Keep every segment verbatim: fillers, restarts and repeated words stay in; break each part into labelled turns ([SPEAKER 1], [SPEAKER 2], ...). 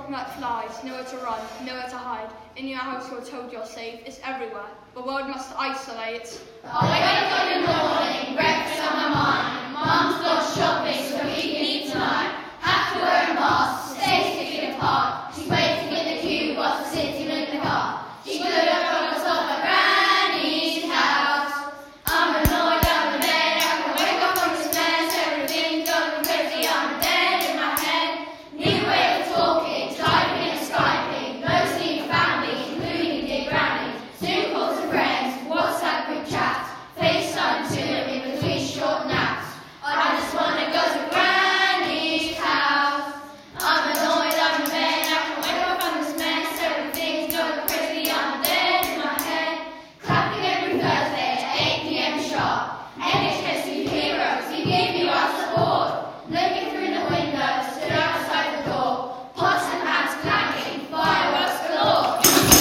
[SPEAKER 1] dropping like flies, nowhere to run, nowhere to hide. In your house you're told you're safe, it's everywhere. The world must isolate.
[SPEAKER 2] I wake up in the morning, breakfast on my mind. Mum's gone shopping so we can eat tonight. Have to wear a mask, stay six feet apart. She's waiting in the queue whilst we're sitting in the car. She could have dropped us off at Granny's house. I'm annoyed, I'm in bed, I can wake up from this mess. Everything's going crazy, I'm dead in my head. New way of talking, typing and Skyping. No sleep family, including dear Granny. Zoom calls to friends, WhatsApp group chats. FaceTime to them in between short naps. I just wanna go to Granny's house. I'm annoyed, I'm in bed, I can wake up from this mess. Everything's going crazy, I'm dead in my head. Clapping every Thursday at eight p m sharp. N H S U heroes, we give you our support. Looking through the window, stood outside the door. Pots and pans clanging, fireworks galore.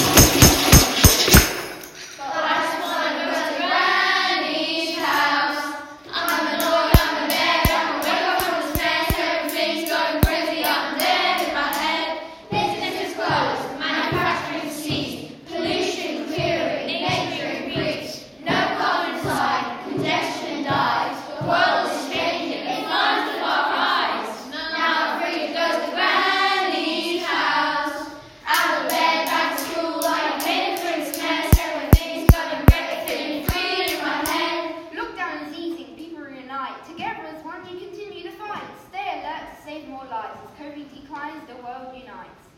[SPEAKER 2] But I just wanna go to Granny's house. I'm annoyed, I'm in bed, I can wake up from this mess. Everything's going crazy, I'm dead in my head. Business is closed, manufacturing ceased. Pollution clearing, nature increased. No carbon inside, congestion dies. The world is changing in front of our eyes. Now I'm free to go to Granny's house. Out of bed, back to school, like a minute through this mess. Everything's going great, feeling free in my head.
[SPEAKER 3] Lockdown is easing, people reunite. Together as one, you continue to fight. Stay alert to save more lives. As COVID declines, the world unites.